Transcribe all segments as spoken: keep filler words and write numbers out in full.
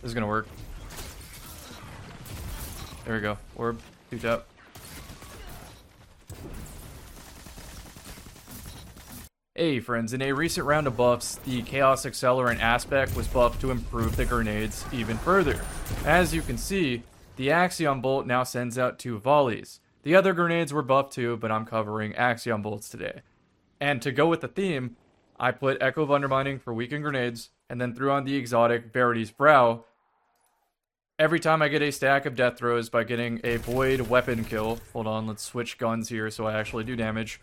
This is gonna work. There we go. Orb. Two tap. Hey friends, in a recent round of buffs, the Chaos Accelerant aspect was buffed to improve the grenades even further. As you can see, the Axion Bolt now sends out two volleys. The other grenades were buffed too, but I'm covering Axion Bolts today. And to go with the theme, I put Echo of Undermining for weakened grenades, and then threw on the exotic Verity's Brow. Every time I get a stack of death throws by getting a Void weapon kill, hold on, let's switch guns here so I actually do damage.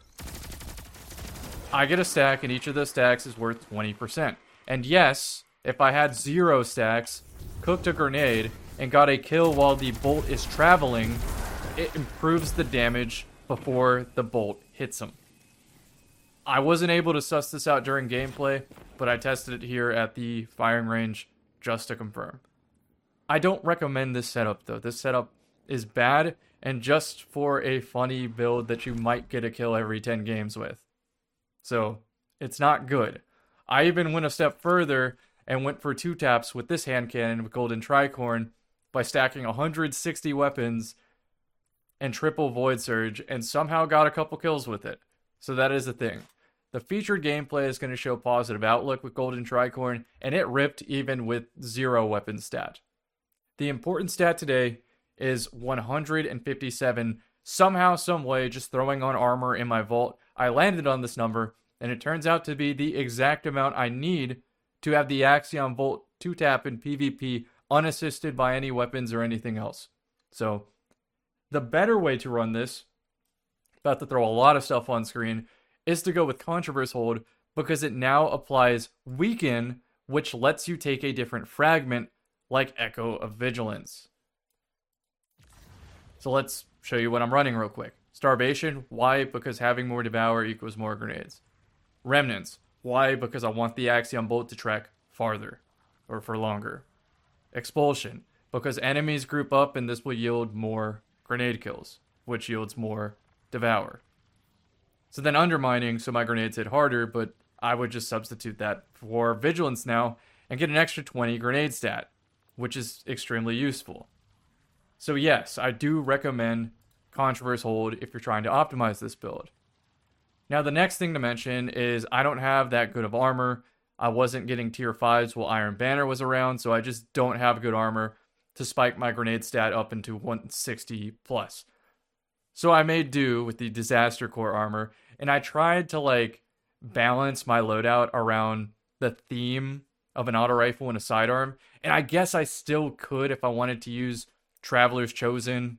I get a stack, and each of those stacks is worth twenty percent. And yes, if I had zero stacks, cooked a grenade, and got a kill while the bolt is traveling, it improves the damage before the bolt hits him. I wasn't able to suss this out during gameplay, but I tested it here at the firing range just to confirm. I don't recommend this setup though. This setup is bad and just for a funny build that you might get a kill every ten games with. So, it's not good. I even went a step further and went for two taps with this hand cannon with Golden Tricorn by stacking one hundred sixty weapons and triple Void Surge and somehow got a couple kills with it. So that is a thing. The featured gameplay is going to show positive outlook with Golden Tricorn, and it ripped even with zero weapon stat. The important stat today is one hundred fifty-seven. Somehow, some way, just throwing on armor in my vault, I landed on this number, and it turns out to be the exact amount I need to have the Axion Bolt two tap in PvP unassisted by any weapons or anything else. So, the better way to run this, about to throw a lot of stuff on screen, is to go with Controverse Hold, because it now applies Weaken, which lets you take a different fragment, like Echo of Vigilance. So let's show you what I'm running real quick. Starvation, why? Because having more Devour equals more grenades. Remnants, why? Because I want the Axion Bolt to track farther, or for longer. Expulsion, because enemies group up and this will yield more grenade kills, which yields more Devour. So then Undermining, so my grenades hit harder, but I would just substitute that for Vigilance now and get an extra twenty grenade stat, which is extremely useful. So yes, I do recommend Controverse Hold if you're trying to optimize this build. Now the next thing to mention is I don't have that good of armor. I wasn't getting tier fives while Iron Banner was around, so I just don't have good armor to spike my grenade stat up into one sixty plus. So I made do with the Disaster Core armor, and I tried to like balance my loadout around the theme of an auto rifle and a sidearm, and I guess I still could if I wanted to use Traveler's Chosen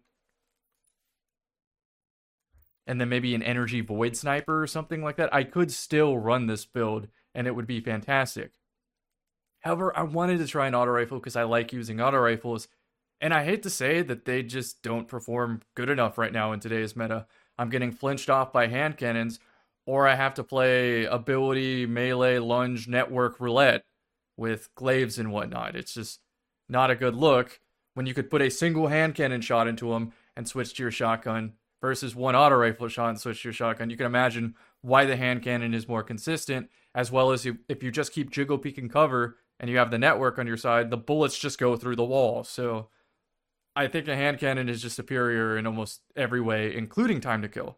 and then maybe an Energy Void Sniper or something like that. I could still run this build and it would be fantastic. However, I wanted to try an auto rifle because I like using auto rifles, and I hate to say that they just don't perform good enough right now in today's meta. I'm getting flinched off by hand cannons, or I have to play ability, melee, lunge, network, roulette with glaives and whatnot. It's just not a good look when you could put a single hand cannon shot into them and switch to your shotgun versus one auto rifle shot and switch to your shotgun. You can imagine why the hand cannon is more consistent, as well as you, if you just keep jiggle peeking cover and you have the network on your side, the bullets just go through the wall. So I think a hand cannon is just superior in almost every way, including time to kill.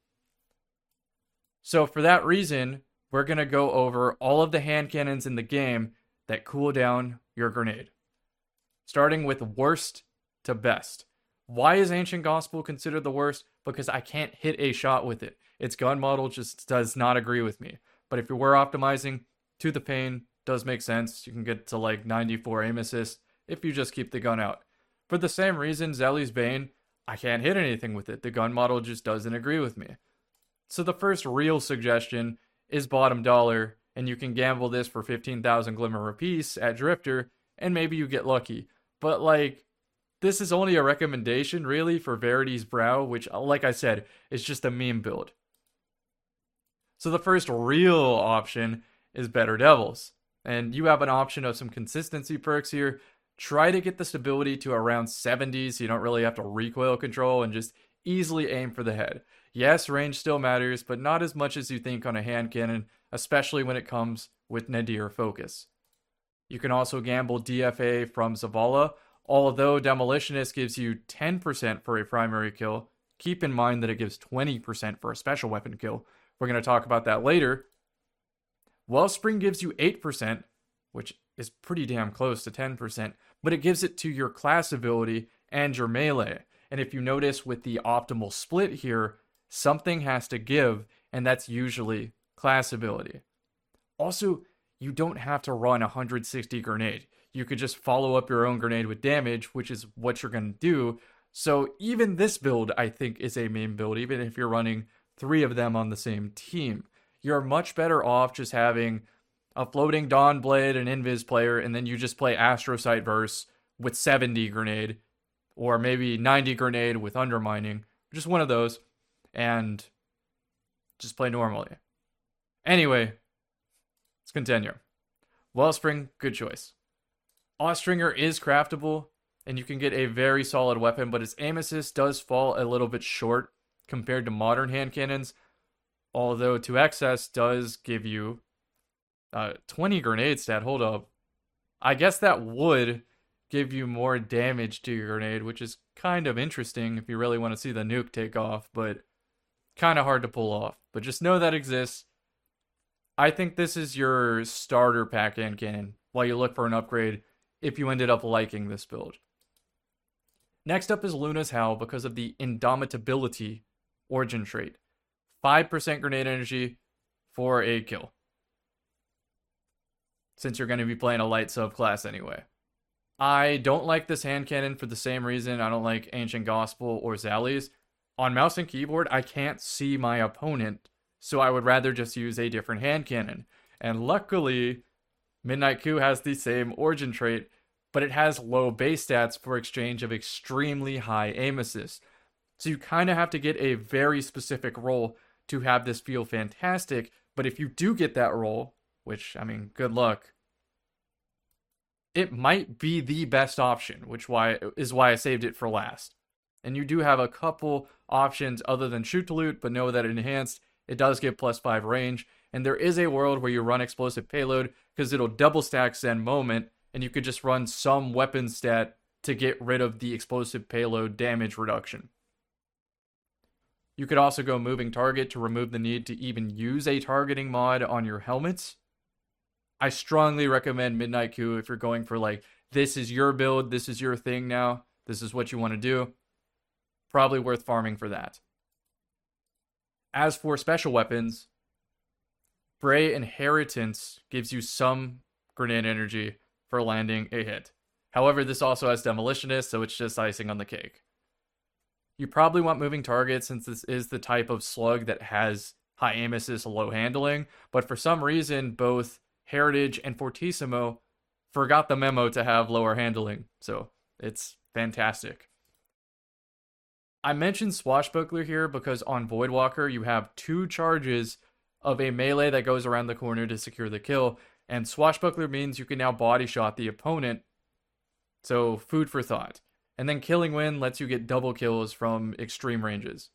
So for that reason, we're going to go over all of the hand cannons in the game that cool down your grenade, starting with worst to best. Why is Ancient Gospel considered the worst? Because I can't hit a shot with it. Its gun model just does not agree with me. But if you were optimizing, Tooth of Pain does make sense. You can get to like ninety-four aim assist if you just keep the gun out. For the same reason, Zelly's Bane, I can't hit anything with it. The gun model just doesn't agree with me. So the first real suggestion is Bottom Dollar, and you can gamble this for fifteen thousand Glimmer apiece at Drifter, and maybe you get lucky. But like, this is only a recommendation really for Verity's Brow, which, like I said, is just a meme build. So the first real option is Better Devils. And you have an option of some consistency perks here. Try to get the stability to around seventy so you don't really have to recoil control and just easily aim for the head. Yes, range still matters, but not as much as you think on a hand cannon, especially when it comes with Nadir focus. You can also gamble D F A from Zavala. Although Demolitionist gives you ten percent for a primary kill, keep in mind that it gives twenty percent for a special weapon kill. We're going to talk about that later. Wellspring gives you eight percent, which is pretty damn close to ten percent, but it gives it to your class ability and your melee. And if you notice with the optimal split here, something has to give, and that's usually class ability. Also, you don't have to run one hundred sixty grenade. You could just follow up your own grenade with damage, which is what you're going to do. So even this build, I think, is a main build, even if you're running three of them on the same team. You're much better off just having a floating Dawn Blade, an Invis player, and then you just play Astrocyte Verse with seventy grenade, or maybe ninety grenade with Undermining. Just one of those, and just play normally. Anyway, let's continue. Wellspring, good choice. Austringer is craftable, and you can get a very solid weapon, but its aim assist does fall a little bit short compared to modern hand cannons, although to excess does give you uh, twenty grenade stat. Hold up. I guess that would give you more damage to your grenade, which is kind of interesting if you really want to see the nuke take off, but kind of hard to pull off. But just know that exists. I think this is your starter pack hand cannon while you look for an upgrade if you ended up liking this build. Next up is Luna's Howl because of the Indomitability origin trait. five percent grenade energy for a kill, since you're going to be playing a light subclass anyway. I don't like this hand cannon for the same reason I don't like Ancient Gospel or Zali's. On mouse and keyboard, I can't see my opponent, so I would rather just use a different hand cannon. And luckily, Midnight Coup has the same origin trait, but it has low base stats for exchange of extremely high aim assist. So you kind of have to get a very specific roll to have this feel fantastic, but if you do get that roll, which, I mean, good luck, it might be the best option, which why is why I saved it for last. And you do have a couple options other than Shoot to Loot, but know that enhanced, it does give plus five range, and there is a world where you run Explosive Payload, because it'll double stack Zen Moment, and you could just run some weapon stat to get rid of the Explosive Payload damage reduction. You could also go Moving Target to remove the need to even use a targeting mod on your helmets. I strongly recommend Midnight Coup if you're going for like, this is your build, this is your thing now, this is what you want to do. Probably worth farming for that. As for special weapons, Bray Inheritance gives you some grenade energy for landing a hit. However, this also has Demolitionist, so it's just icing on the cake. You probably want Moving Target since this is the type of slug that has high aim assist, low handling, but for some reason, both Heritage and Fortissimo forgot the memo to have lower handling, so it's fantastic. I mentioned Swashbuckler here because on Voidwalker you have two charges of a melee that goes around the corner to secure the kill, and Swashbuckler means you can now body shot the opponent, so food for thought. And then Killing Wind lets you get double kills from extreme ranges.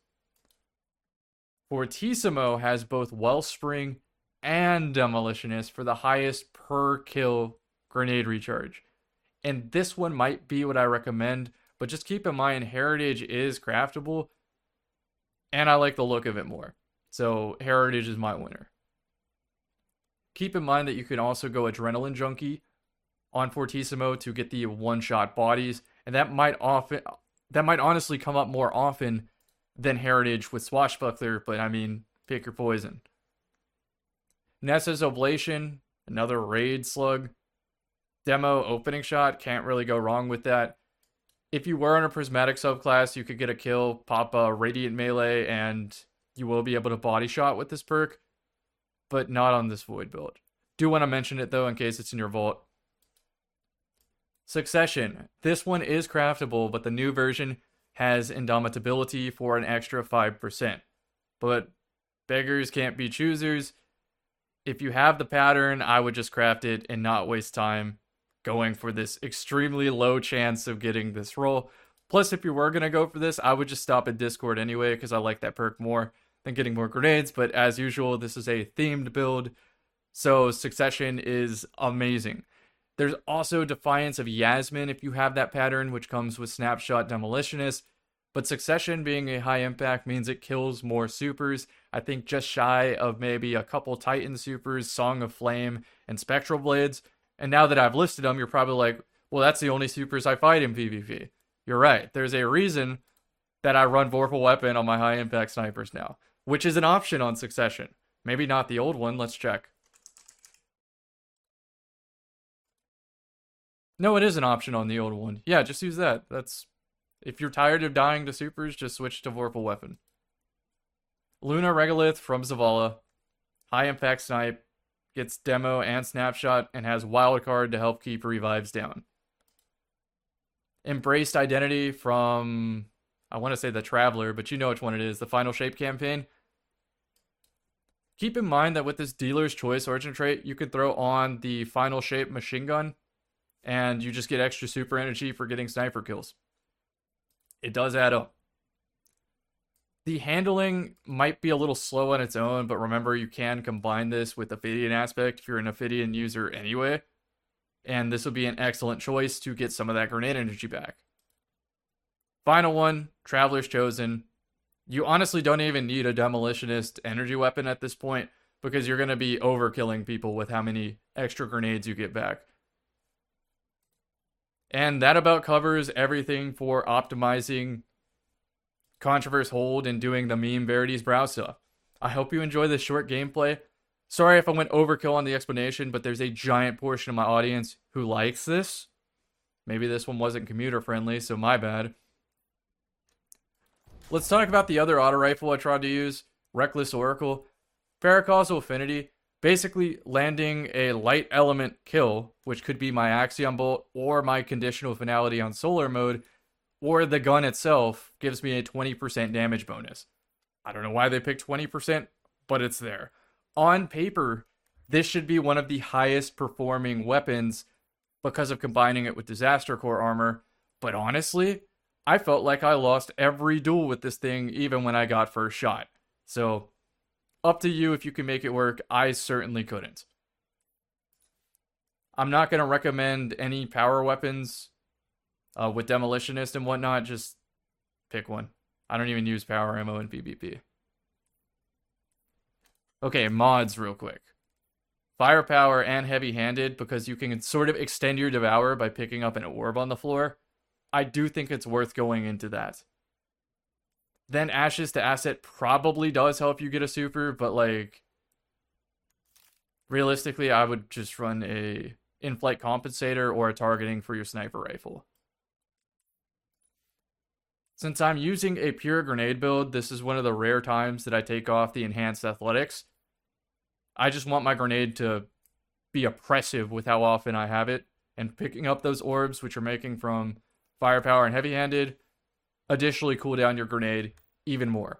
Fortissimo has both Wellspring and Demolitionist for the highest per kill grenade recharge. And this one might be what I recommend, but just keep in mind Heritage is craftable, and I like the look of it more. So Heritage is my winner. Keep in mind that you can also go Adrenaline Junkie on Fortissimo to get the one-shot bodies, and that might often that might honestly come up more often than Heritage with Swashbuckler, but I mean, pick your poison. Nessa's Oblation, another raid slug. Demo opening shot, can't really go wrong with that. If you were in a prismatic subclass, you could get a kill, pop a Radiant Melee, and you will be able to body shot with this perk, but not on this Void build. Do want to mention it though in case it's in your vault. Succession. This one is craftable, but the new version has Indomitability for an extra five percent. But beggars can't be choosers. If you have the pattern, I would just craft it and not waste time going for this extremely low chance of getting this roll. Plus, if you were going to go for this, I would just stop at Discord anyway, because I like that perk more than getting more grenades. But as usual, this is a themed build, so Succession is amazing. There's also Defiance of Yasmin if you have that pattern, which comes with Snapshot Demolitionist. But Succession being a high impact means it kills more supers. I think just shy of maybe a couple Titan supers, Song of Flame, and Spectral Blades. And now that I've listed them, you're probably like, well, that's the only supers I fight in PvP. You're right. There's a reason that I run Vorpal Weapon on my high impact snipers now, which is an option on Succession. Maybe not the old one. Let's check. No, it is an option on the old one. Yeah, just use that. That's... If you're tired of dying to supers, just switch to Vorpal Weapon. Luna Regolith from Zavala. High impact snipe. Gets demo and snapshot and has wildcard to help keep revives down. Embraced Identity from... I want to say the Traveler, but you know which one it is. The Final Shape campaign. Keep in mind that with this Dealer's Choice origin trait, you can throw on the Final Shape machine gun. And you just get extra super energy for getting sniper kills. It does add up. The handling might be a little slow on its own, but remember you can combine this with Ophidian Aspect if you're an Ophidian user anyway. And this would be an excellent choice to get some of that grenade energy back. Final one, Traveler's Chosen. You honestly don't even need a Demolitionist energy weapon at this point, because you're going to be overkilling people with how many extra grenades you get back. And that about covers everything for optimizing Controverse Hold and doing the meme Verity's brow stuff. I hope you enjoy this short gameplay. Sorry if I went overkill on the explanation, but there's a giant portion of my audience who likes this. Maybe this one wasn't commuter friendly, so my bad. Let's talk about the other auto rifle I tried to use, Reckless Oracle. Paracausal Affinity. Basically landing a light element kill, which could be my Axion Bolt or my Conditional Finality on Solar Mode, or the gun itself gives me a twenty percent damage bonus. I don't know why they picked twenty percent, but it's there. On paper, this should be one of the highest performing weapons because of combining it with Disaster Core armor, but honestly, I felt like I lost every duel with this thing even when I got first shot. So... up to you if you can make it work. I certainly couldn't. I'm not going to recommend any power weapons uh, with Demolitionist and whatnot. Just pick one. I don't even use power ammo in PvP. Okay, mods real quick. Firepower and heavy-handed, because you can sort of extend your Devour by picking up an orb on the floor. I do think it's worth going into that. Then Ashes to Asset probably does help you get a super, but like, realistically, I would just run a in-flight compensator or a targeting for your sniper rifle. Since I'm using a pure grenade build, this is one of the rare times that I take off the enhanced athletics. I just want my grenade to be oppressive with how often I have it, and picking up those orbs, which are making from firepower and heavy-handed, additionally cool down your grenade even more.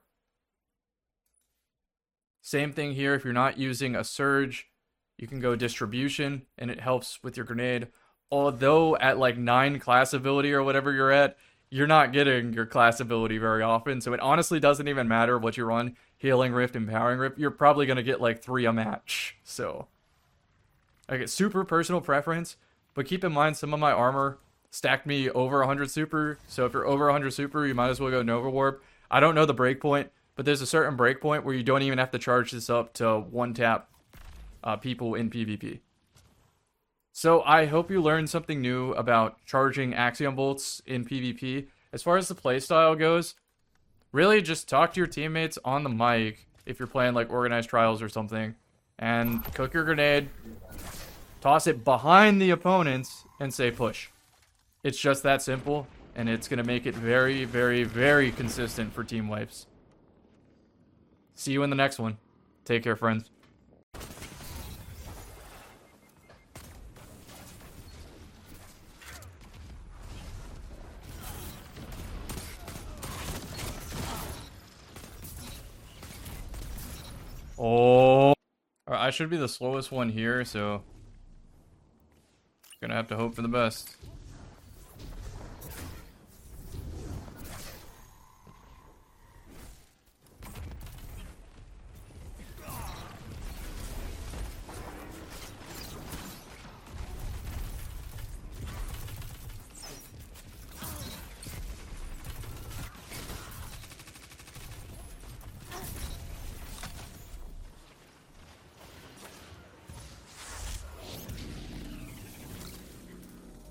Same thing here, if you're not using a surge, you can go distribution, and it helps with your grenade. Although at like nine class ability or whatever you're at, you're not getting your class ability very often, so it honestly doesn't even matter what you run, Healing Rift and Powering Rift, you're probably going to get like three a match, so. Okay, super personal preference, but keep in mind some of my armor stacked me over one hundred super, so if you're over one hundred super, you might as well go Nova Warp. I don't know the breakpoint, but there's a certain breakpoint where you don't even have to charge this up to one-tap uh, people in PvP. So I hope you learned something new about charging Axion Bolts in PvP. As far as the playstyle goes, really just talk to your teammates on the mic if you're playing like Organized Trials or something, and cook your grenade, toss it behind the opponents, and say push. It's just that simple, and it's going to make it very, very, very consistent for team wipes. See you in the next one. Take care, friends. Oh, I should be the slowest one here, so gonna have to hope for the best.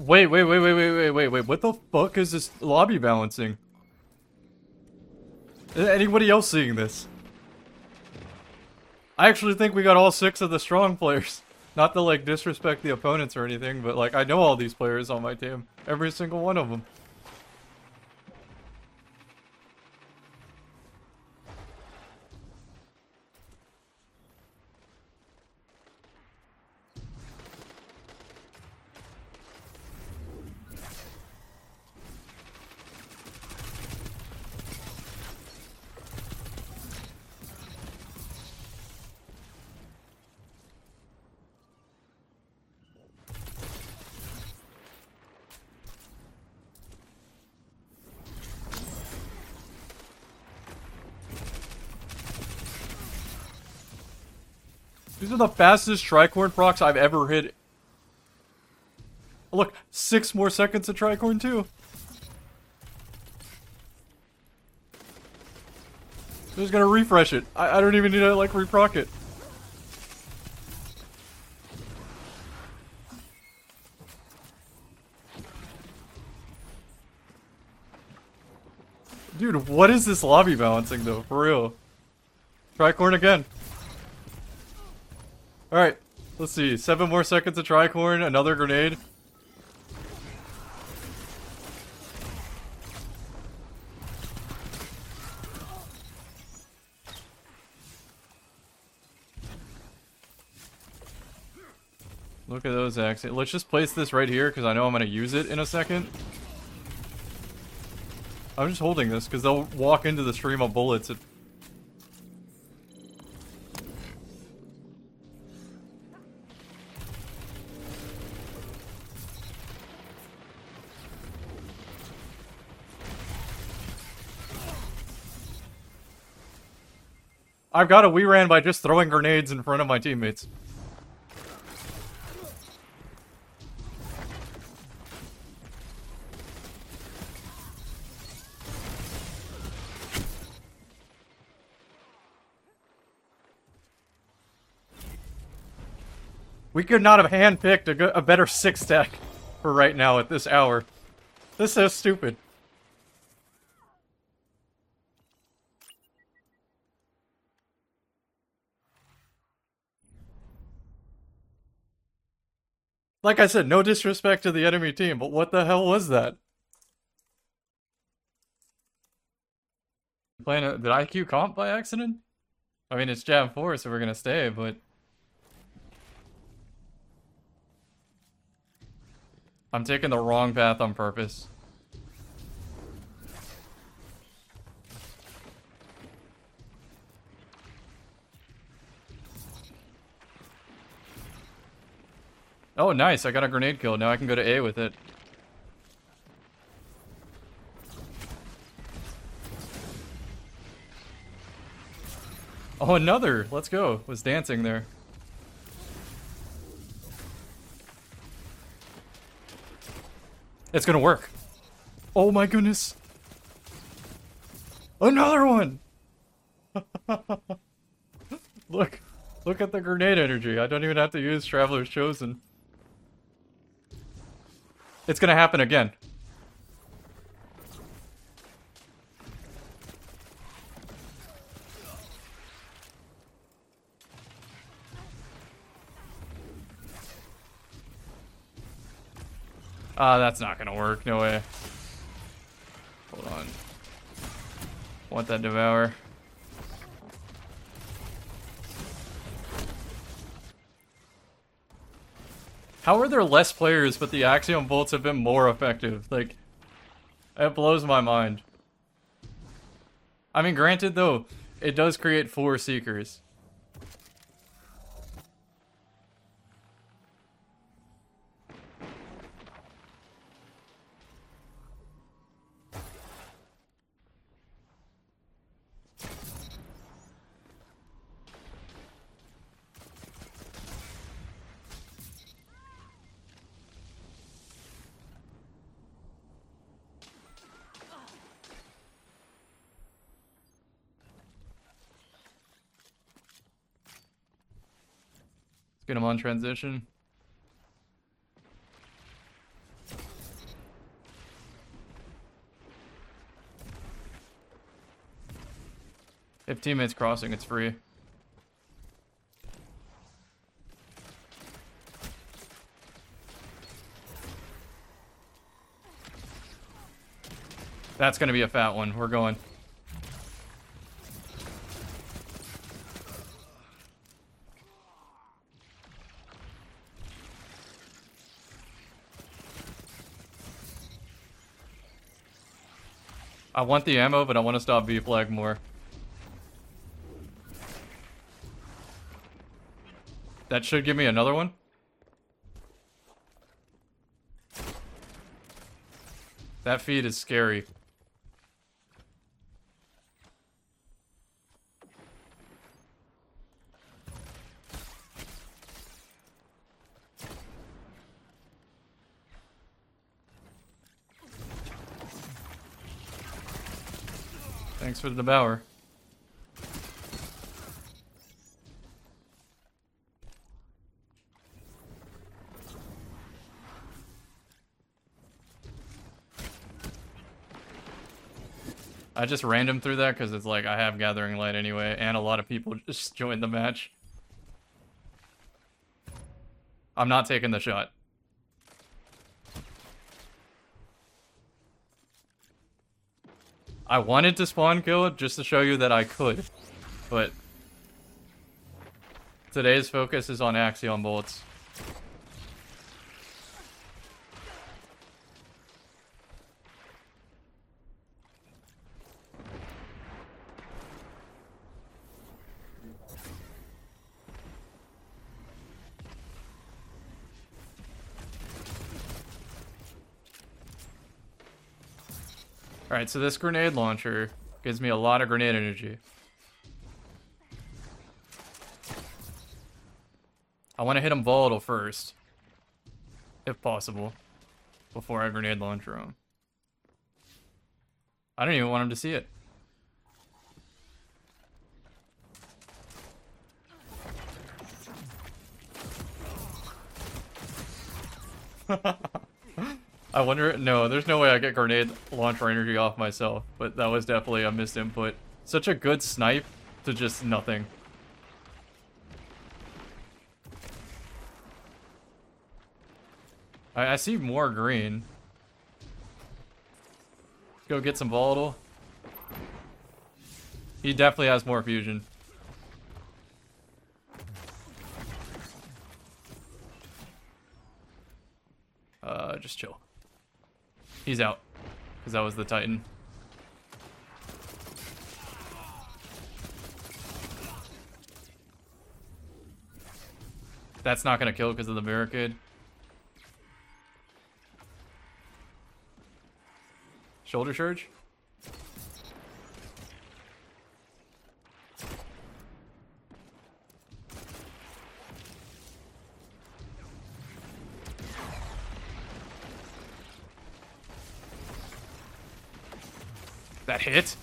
Wait, wait, wait, wait, wait, wait, wait, wait. What the fuck is this lobby balancing? Is anybody else seeing this? I actually think we got all six of the strong players. Not to, like, disrespect the opponents or anything, but, like, I know all these players on my team. Every single one of them. These are the fastest tricorn procs I've ever hit. Look, six more seconds of tricorn too. I'm just gonna refresh it. I, I don't even need to, like, reproc it. Dude, what is this lobby balancing though, for real? Tricorn again. Alright, let's see. Seven more seconds of tricorn, another grenade. Look at those axes. Let's just place this right here because I know I'm going to use it in a second. I'm just holding this because they'll walk into the stream of bullets. It I've got a we ran by just throwing grenades in front of my teammates. We could not have handpicked a, good, a better six deck for right now at this hour. This is so stupid. Like I said, no disrespect to the enemy team, but what the hell was that? Playing a, did I Q comp by accident? I mean, it's Jam four, so we're gonna stay, but... I'm taking the wrong path on purpose. Oh, nice. I got a grenade kill. Now I can go to A with it. Oh, another. Let's go. Was dancing there. It's gonna work. Oh my goodness. Another one! Look. Look at the grenade energy. I don't even have to use Traveler's Chosen. It's gonna happen again. Ah, uh, that's not gonna work. No way. Hold on. Want that Devour. How are there less players, but the Axiom Bolts have been more effective? Like, it blows my mind. I mean, granted, though, it does create four Seekers. Get him on transition. If teammates crossing, it's free. That's gonna be a fat one. We're going. I want the ammo, but I want to stop B-Flag more. That should give me another one. That feed is scary. Thanks for the devour. I just random through that because it's like I have Gathering Light anyway, and a lot of people just joined the match. I'm not taking the shot. I wanted to spawn kill it just to show you that I could, but today's focus is on Axion bolts. Alright, so this grenade launcher gives me a lot of grenade energy. I want to hit him volatile first, if possible, before I grenade launcher him. I don't even want him to see it. I wonder, no, there's no way I get grenade launcher energy off myself, but that was definitely a missed input. Such a good snipe to just nothing. I, I see more green. Let's go get some volatile. He definitely has more fusion. Uh, just chill. He's out, because that was the Titan. That's not gonna kill because of the barricade. Shoulder surge? That hit?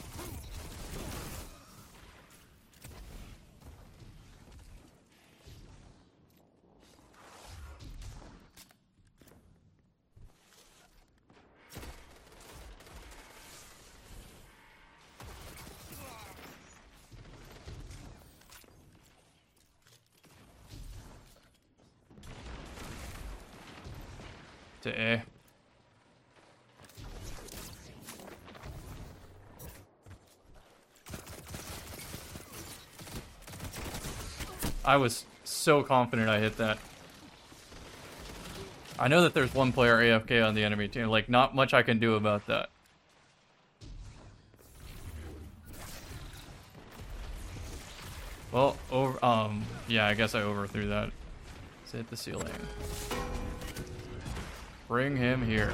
To A. I was so confident I hit that. I know that there's one player A F K on the enemy team. Like, not much I can do about that. Well, over, um, yeah, I guess I overthrew that. Let's hit the ceiling. Bring him here.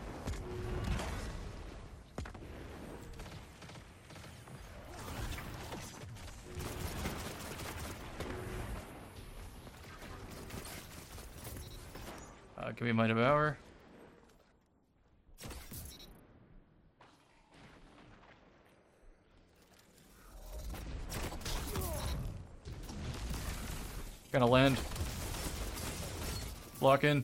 Uh, give me my devour. Gonna land. Lock in.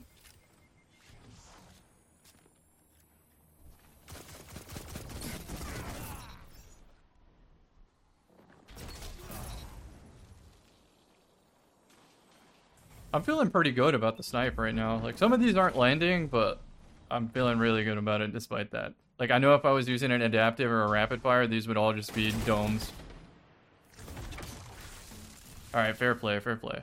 I'm feeling pretty good about the snipe right now. Like, some of these aren't landing, but I'm feeling really good about it despite that. Like, I know if I was using an adaptive or a rapid fire, these would all just be domes. Alright, fair play, fair play.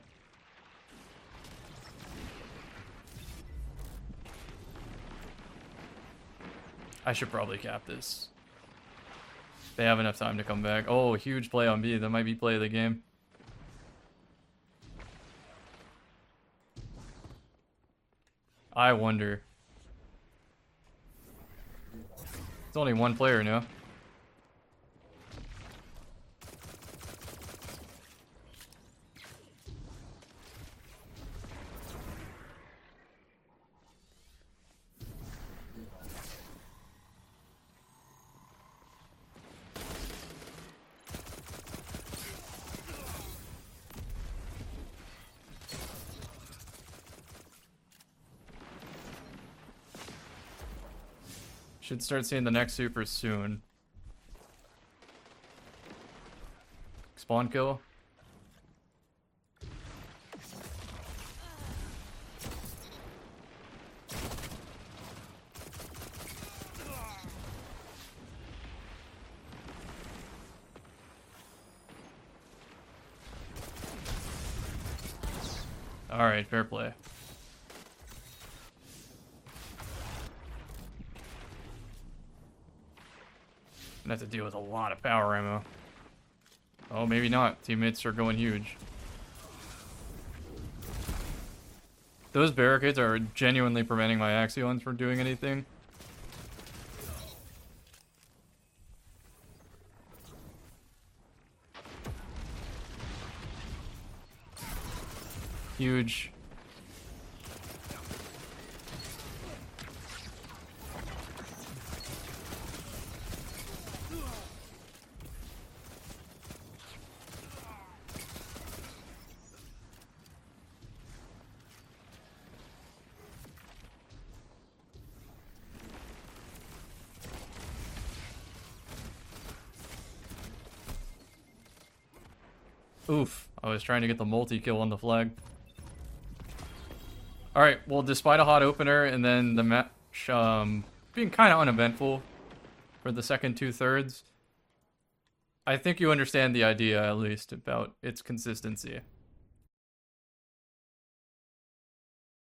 I should probably cap this. They have enough time to come back. Oh, huge play on B. That might be play of the game. I wonder. It's only one player now. Should start seeing the next super soon. Spawn kill. All right, fair play. Gonna have to deal with a lot of power ammo. Oh, maybe not. Teammates are going huge. Those barricades are genuinely preventing my Axions from doing anything. Huge. Oof, I was trying to get the multi-kill on the flag. Alright, well, despite a hot opener and then the match um, being kind of uneventful for the second two-thirds, I think you understand the idea, at least, about its consistency.